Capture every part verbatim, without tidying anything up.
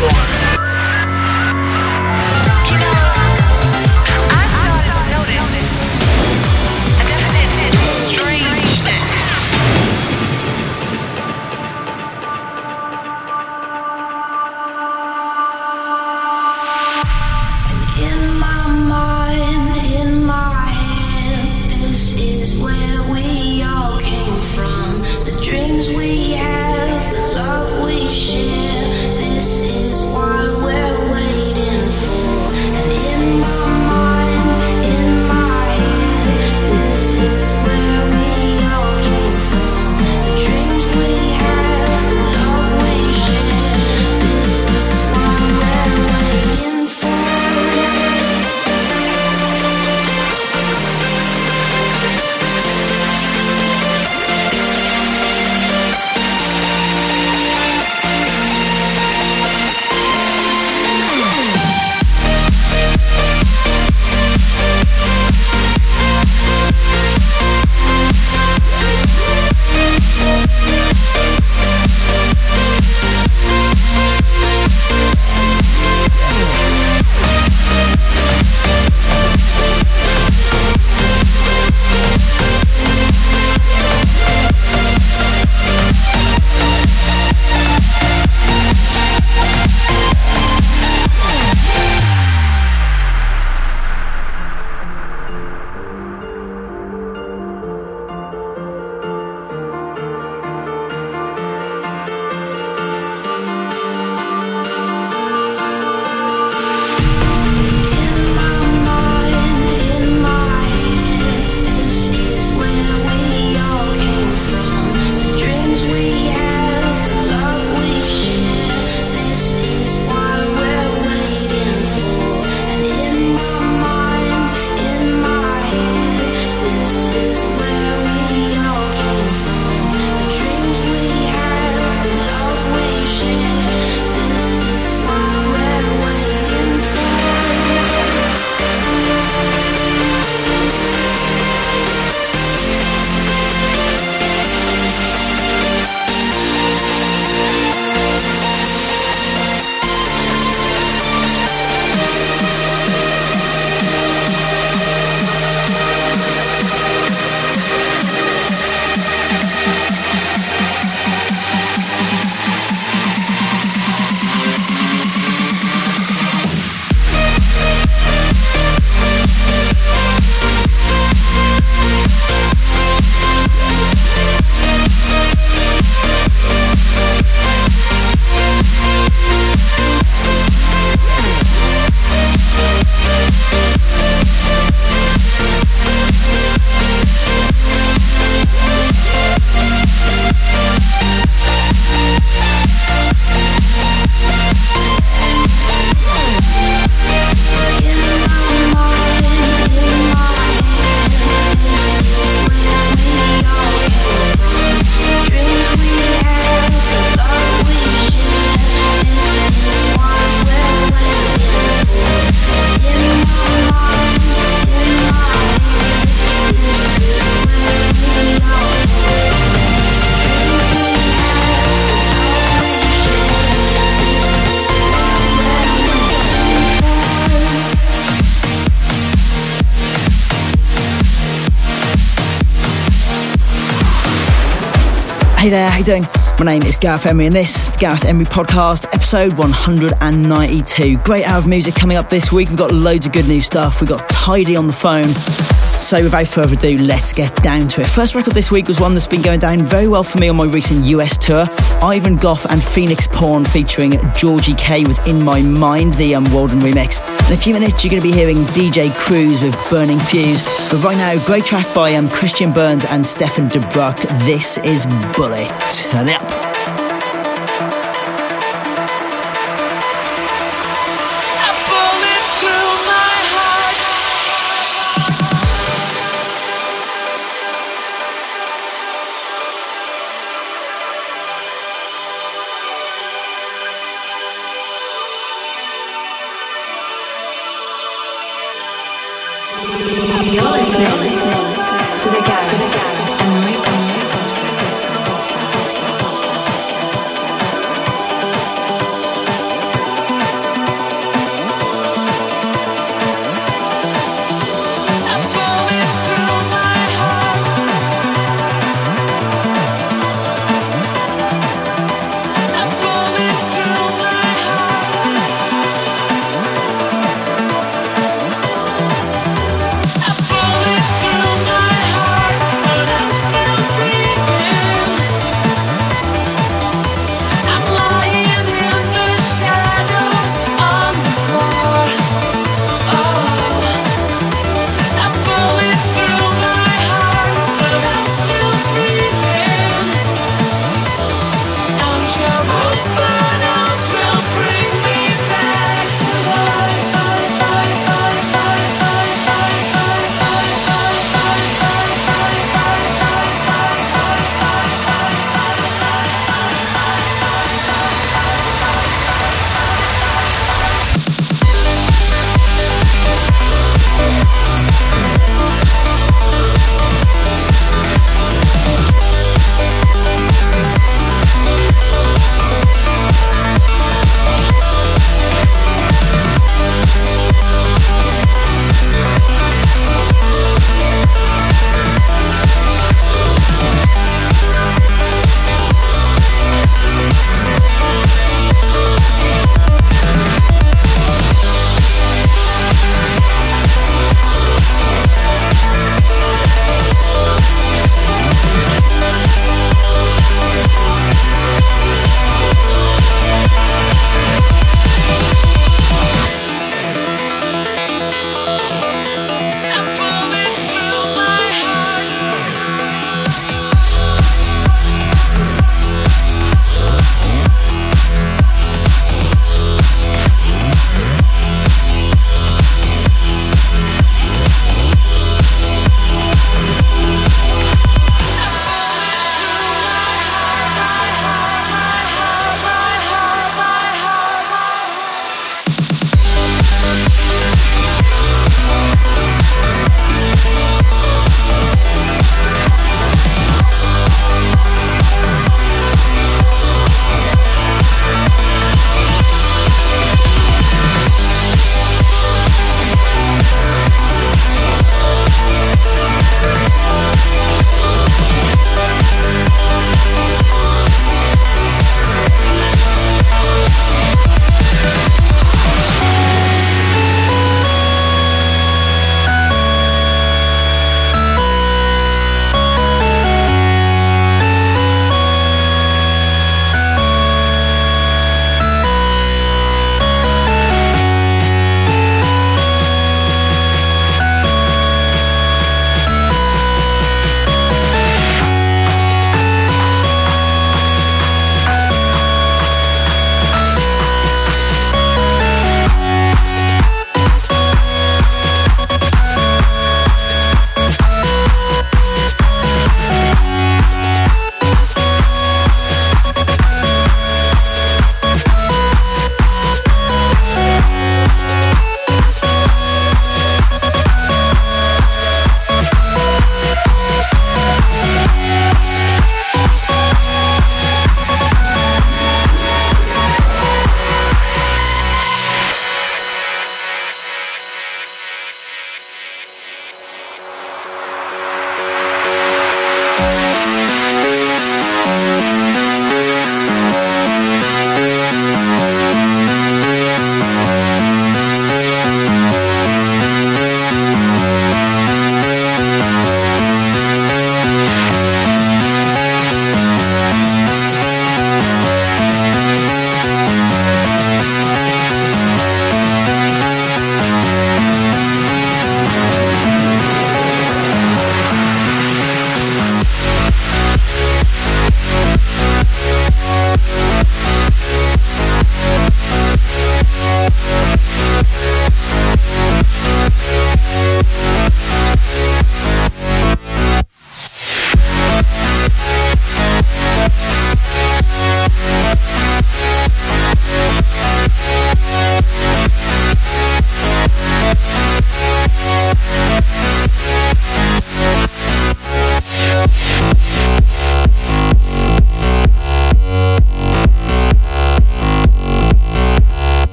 Hey there, how you doing? My name is Gareth Emery and this is the Gareth Emery Podcast, episode one hundred ninety-two. Great hour of music coming up this week. We've got loads of good new stuff. We've got Tidy on the phone. So without further ado, let's get down to it. First record this week was one that's been going down very well for me on my recent U S tour. Ivan Goff and Phoenix Porn featuring Georgie K with In My Mind, the um, Walden remix. In a few minutes, you're going to be hearing D J Cruz with Burning Fuse. But right now, great track by um, Christian Burns and Stefan DeBruck. This is Bullet. Turn it up. You're listening to the Gareth Emery Podcast.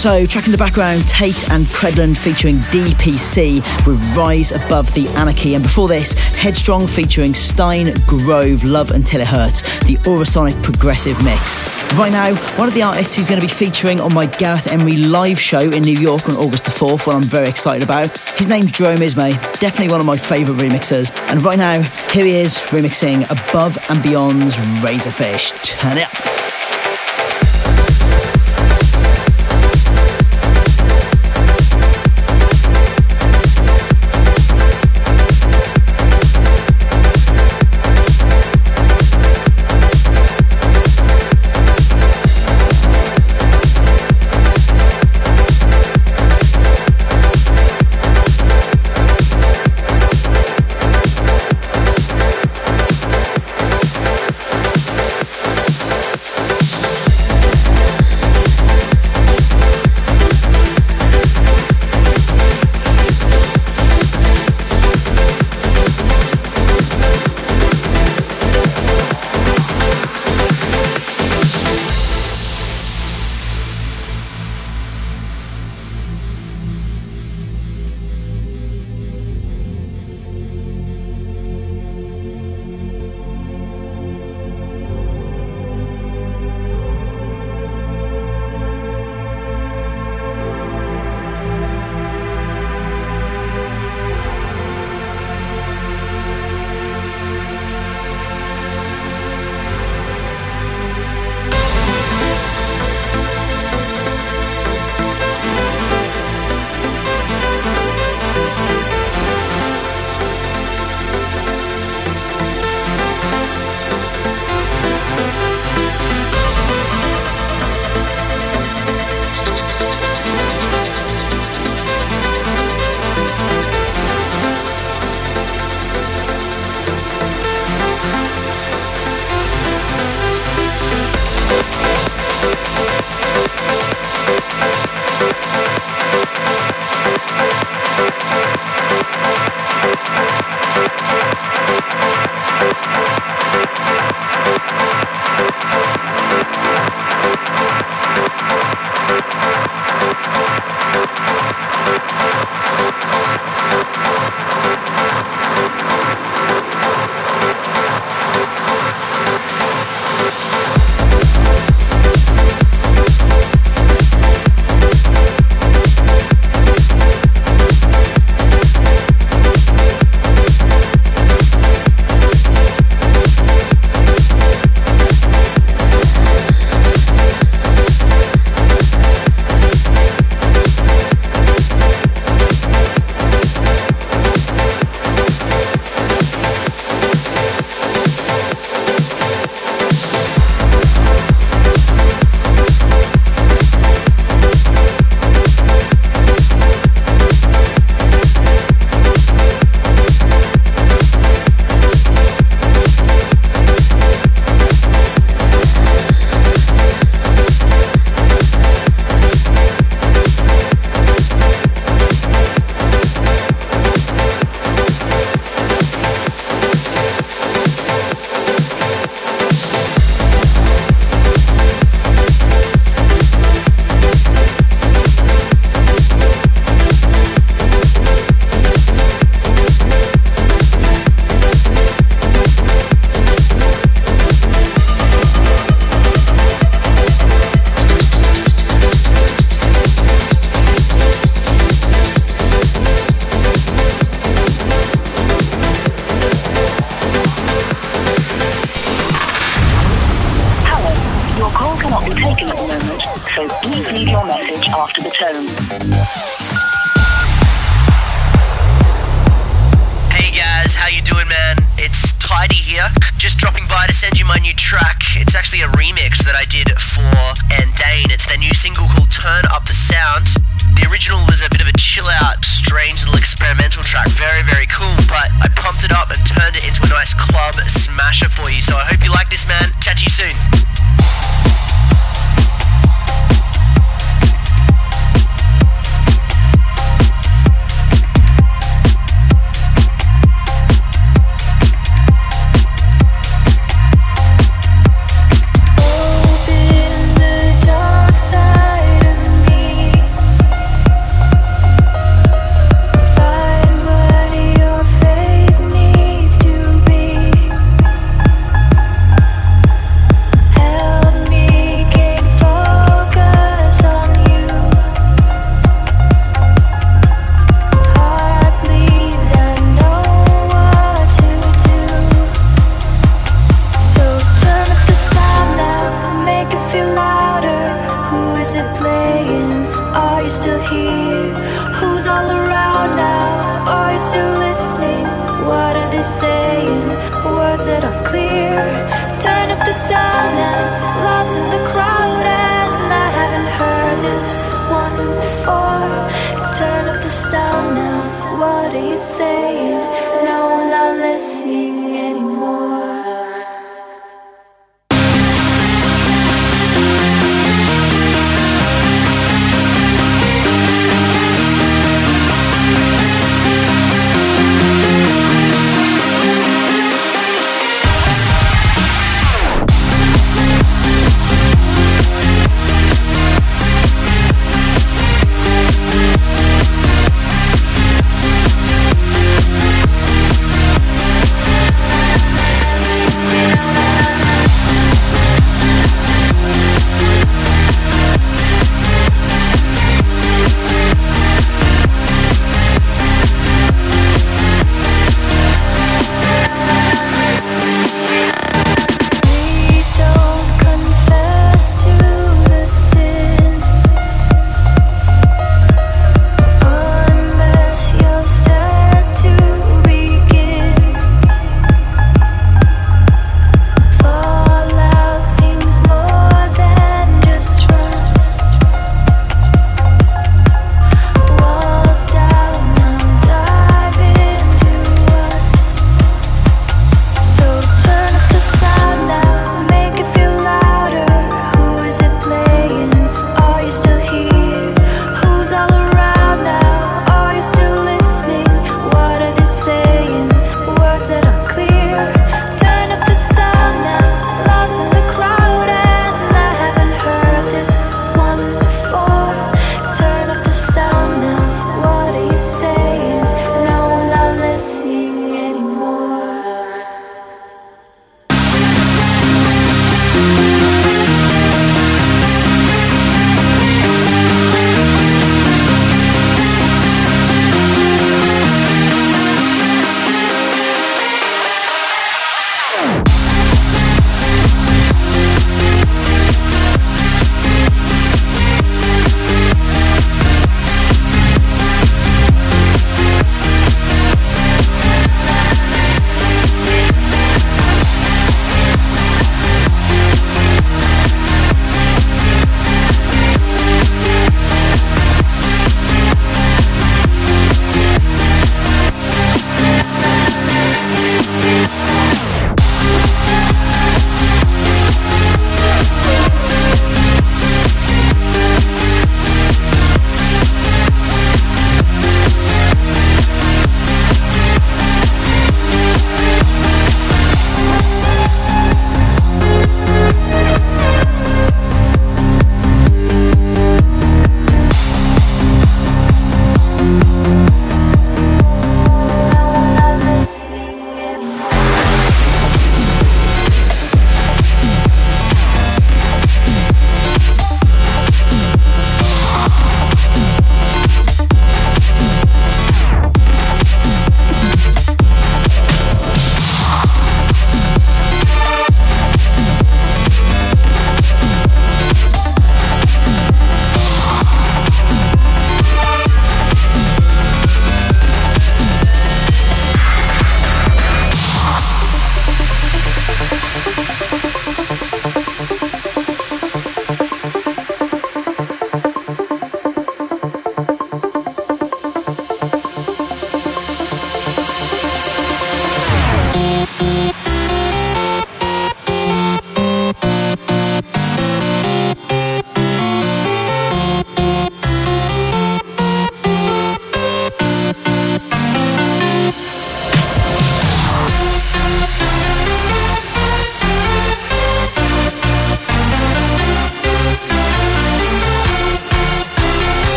So, track in the background, Tate and Credland featuring D P C with Rise Above the Anarchy. And before this, Headstrong featuring Stein Grove, Love Until It Hurts, the Aurosonic Progressive Mix. Right now, one of the artists who's going to be featuring on my Gareth Emery live show in New York on August the fourth, what I'm very excited about. His name's Jerome Ismay, definitely one of my favourite remixers. And right now, here he is remixing Above and Beyond's Razorfish. Turn it up. after the tone. Hey guys, how you doing, man? It's Tidy here, just dropping by to send you my new track. It's actually a remix that I did for Andane. It's their new single called Turn Up the Sound. The original was a bit of a chill-out, strange little experimental track, very, very cool, but I pumped it up and turned it into a nice club smasher for you, so I hope you like this, man. Chat to you soon. Open the door. is it playing? Are you still here? Who's all around now? Are you still listening? What are they saying? Words that are clear. Turn up the sound now, lost in the crowd, and I haven't heard this one before. Turn up the sound now, what are you saying? No, I'm not listening anymore.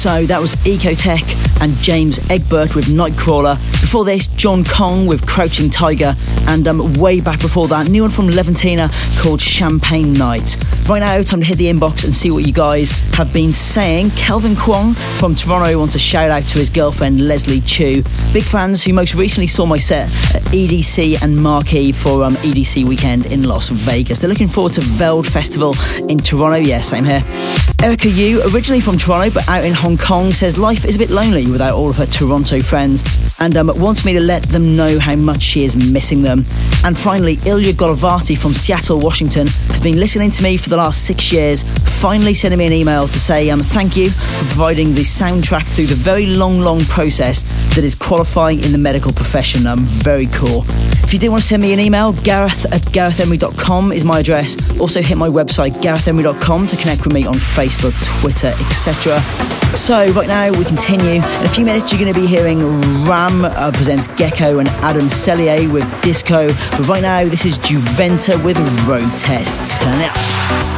So that was Ecotech and James Egbert with Nightcrawler. Before this, John Kong with Crouching Tiger. And um, way back before that, new one from Levantina called Champagne Night. Right now, time to hit the inbox and see what you guys have been saying. Kelvin Kwong from Toronto wants a shout out to his girlfriend Leslie Chu. Big fans who most recently saw my set at E D C and Marquee for um, E D C weekend in Las Vegas. They're looking forward to Veld Festival in Toronto. Yeah, same here. Erica Yu, originally from Toronto but out in Hong Kong, says life is a bit lonely without all of her Toronto friends and um, wants me to let them know how much she is missing them. And finally, Ilya Golovati from Seattle, Washington, has been listening to me for the last six years, finally sending me an email to say um, thank you for providing the soundtrack through the very long, long process that is qualifying in the medical profession. Um, very cool. If you do want to send me an email, Gareth at gareth emery dot com is my address. Also hit my website, gareth emery dot com, to connect with me on Facebook, Twitter, et cetera. So right now we continue. In a few minutes you're going to be hearing Ram uh, presents Gecko and Adam Sellier with Disco. But right now this is Juventa with Road Test. Turn it up.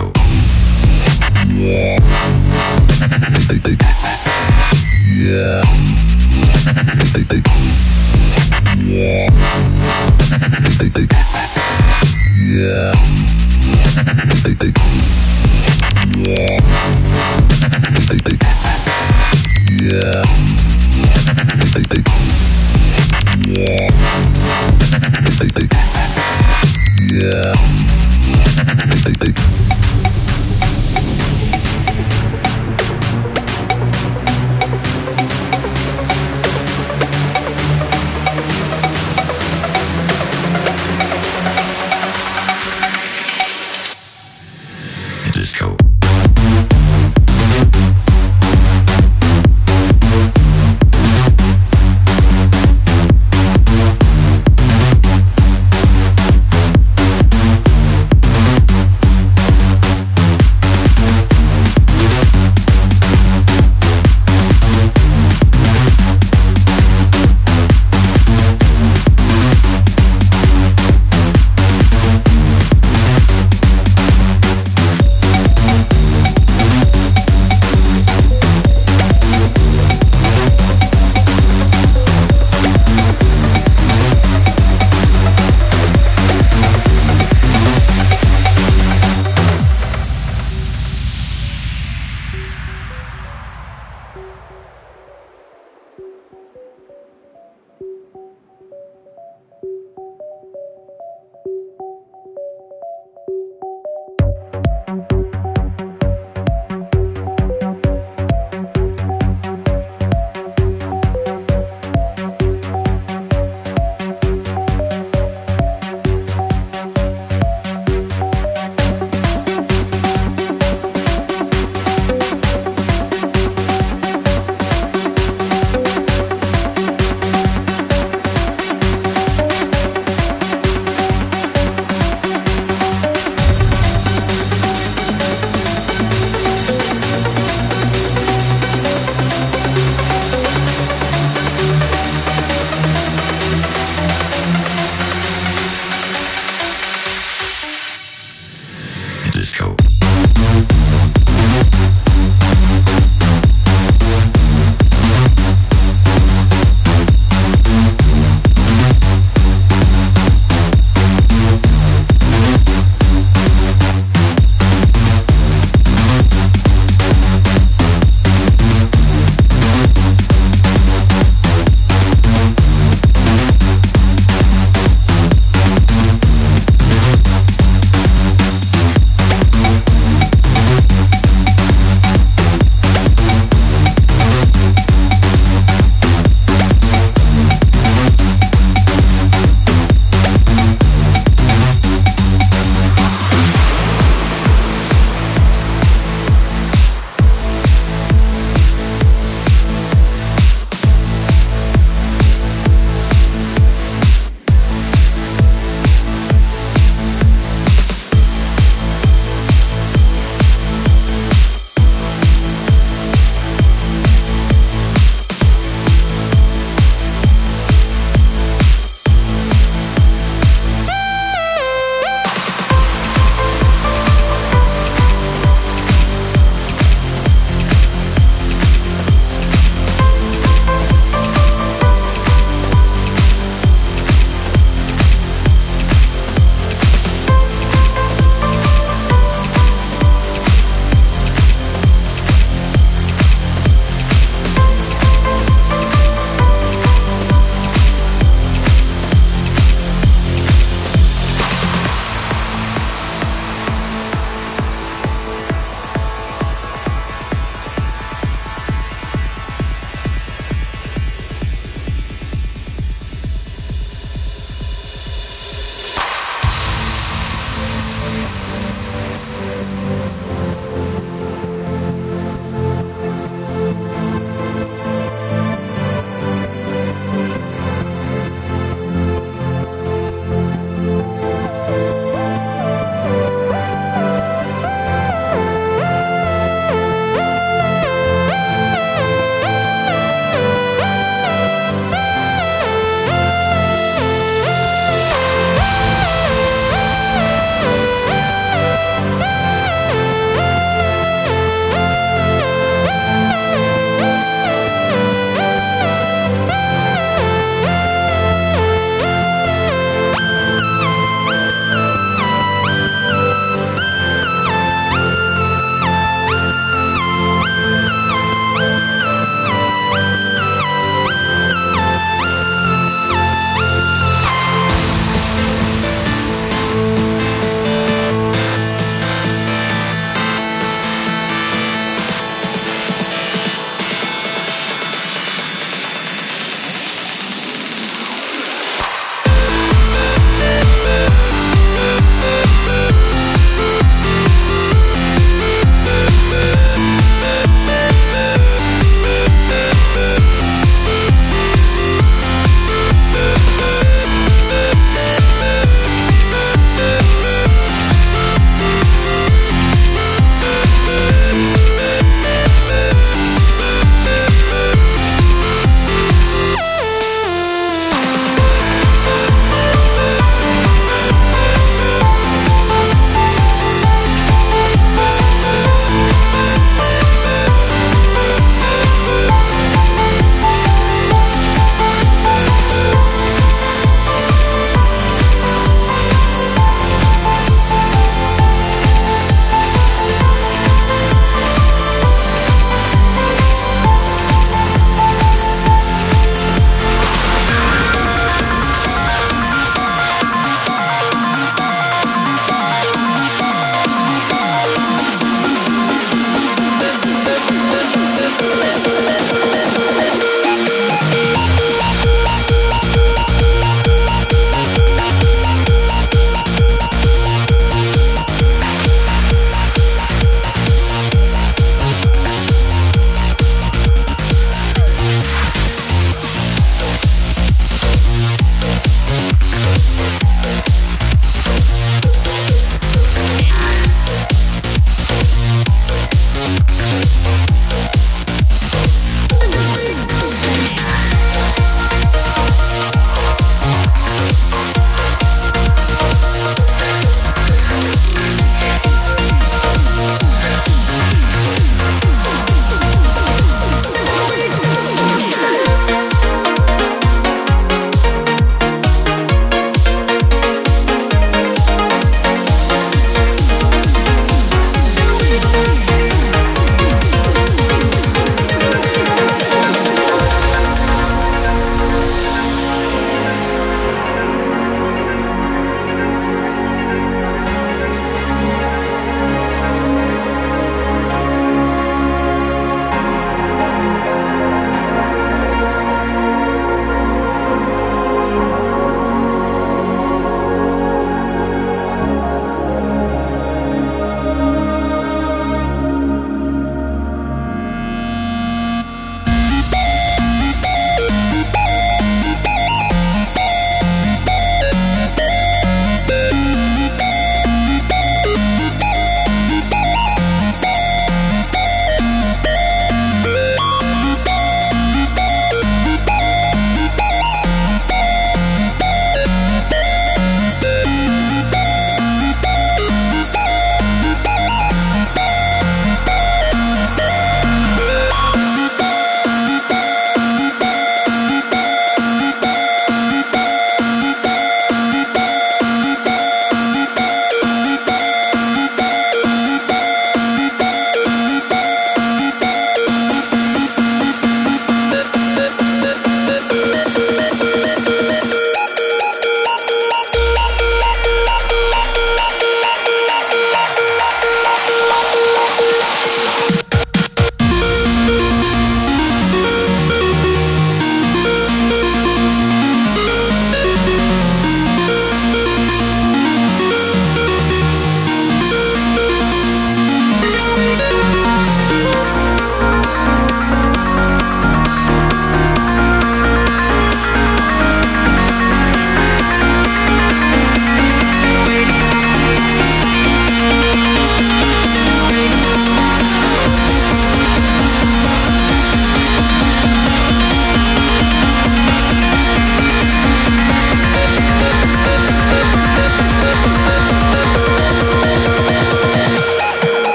disco. Yeah. Yeah. Yeah. Yeah. Yeah. Yeah. Yeah. Disco. Disco.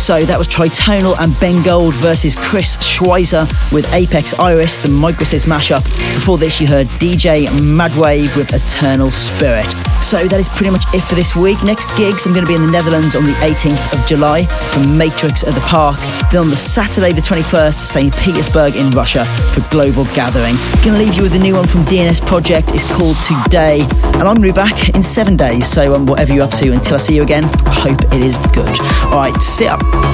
So that was Tritonal and Ben Gold versus Chris Schweizer with Apex Iris, the Microsys mashup. Before this you heard D J Madwave with Eternal Spirit. So that is pretty much it for this week. Next gigs, I'm going to be in the Netherlands on the eighteenth of July from Matrix at the Park. Then on the Saturday the twenty-first, Saint Petersburg in Russia for Global Gathering. Going to leave you with a new one from D N S Project. It's called Today. And I'm going to be back in seven days. So um, whatever you're up to, until I see you again, I hope it is good. All right, sit up.